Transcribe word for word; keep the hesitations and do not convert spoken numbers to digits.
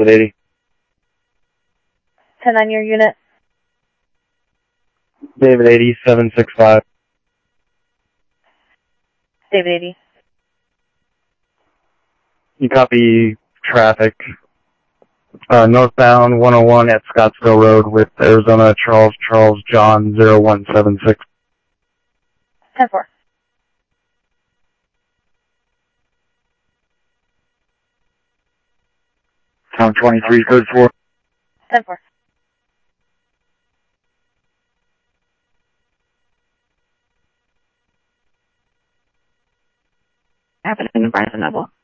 David eighty. ten on your unit. David eighty, seven six five. David eighty. You copy traffic. Uh, northbound one oh one at Scottsville Road with Arizona Charles Charles John zero one seven six. ten four. Town twenty-three, code four. ten four. Happened in Barnes and Noble.